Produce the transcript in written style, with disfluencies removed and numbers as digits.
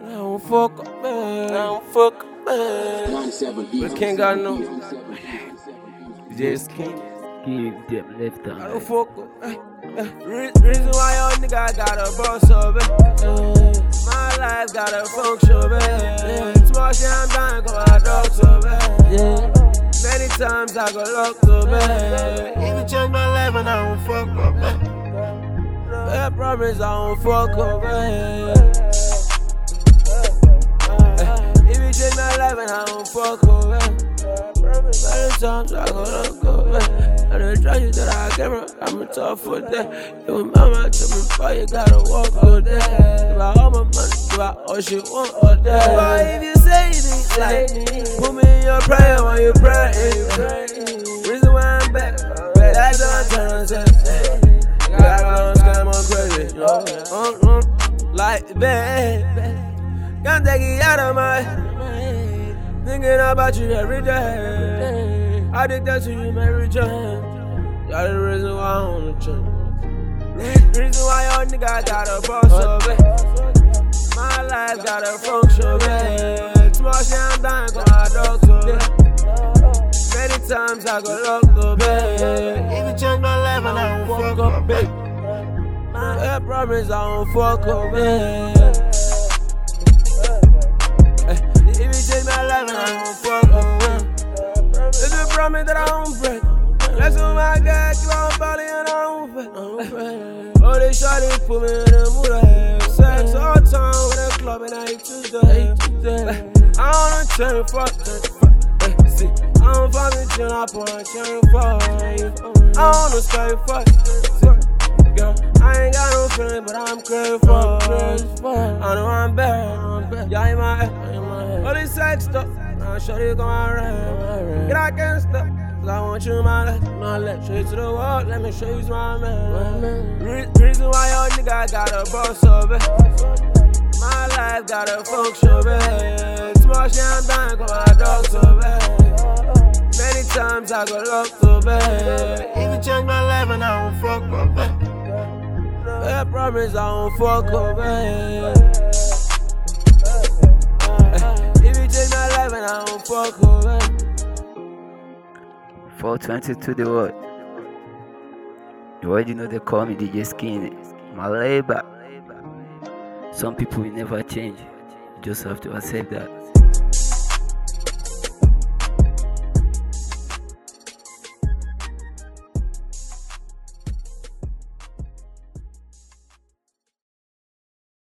I don't fuck up, man. I don't fuck up, man. But can't got no. Just can't Give them left I don't hand. fuck up. Reason why your nigga got a boss up, my life got a function, man. Small shit, I'm dying, cause my dog's so bad. Many times I got locked up, man. Even change my life and I don't fuck up, man. I promise I don't fuck up, man. Even change my life and I don't fuck up, man. Many times I got locked up, man. And the drugs that I gave her, I'm tough for that. Your mama told me, boy, you gotta walk all day. Give out all my money, give out all she want all day. But if you say things like me, put me in your prayer when you pray. Reason why I'm back, that's what I'm trying to say. Gotta scam on crazy, like that. Can't take it out of my thinking about you every day. I think that's you, Mary Jane. You're the reason why I wanna change. Reason why your nigga got a boss up, my life got a function, man. Small shit, I'm dying, cause my dog's so many times I got locked up, man. Even change my life and I don't fuck up, babe. I promise I don't fuck up, man. Even change my life and I don't fuck up, man. It's a promise that I don't break. That's what my God, keep on falling and I don't fail. Oh, they shawty put me in the mood of hell. Sex all time with a club and I hate Tuesday. I wanna turn fuck. See, I don't fuck with you, I put on cherry fuck. I wanna stay fuck. Girl, I ain't got no feeling, but I'm crazy for. I know I'm bad. Y'all in my head. All this sex stuff. I'll show you go around. Get out can't stop. Cause I want you in my left. Straight to the wall, let me show you my man. Reason why your nigga got a boss up, my life got a function, man. Small shit, I'm dying, cause my dog's so bad. Many times I got locked up, man. Even change my life and I don't fuck up, man. I promise I don't fuck up, man. Change my life and I don't fuck up, man. 420 to the world. You already know they call me DJ Skinny. My labor. Some people will never change. You just have to accept that.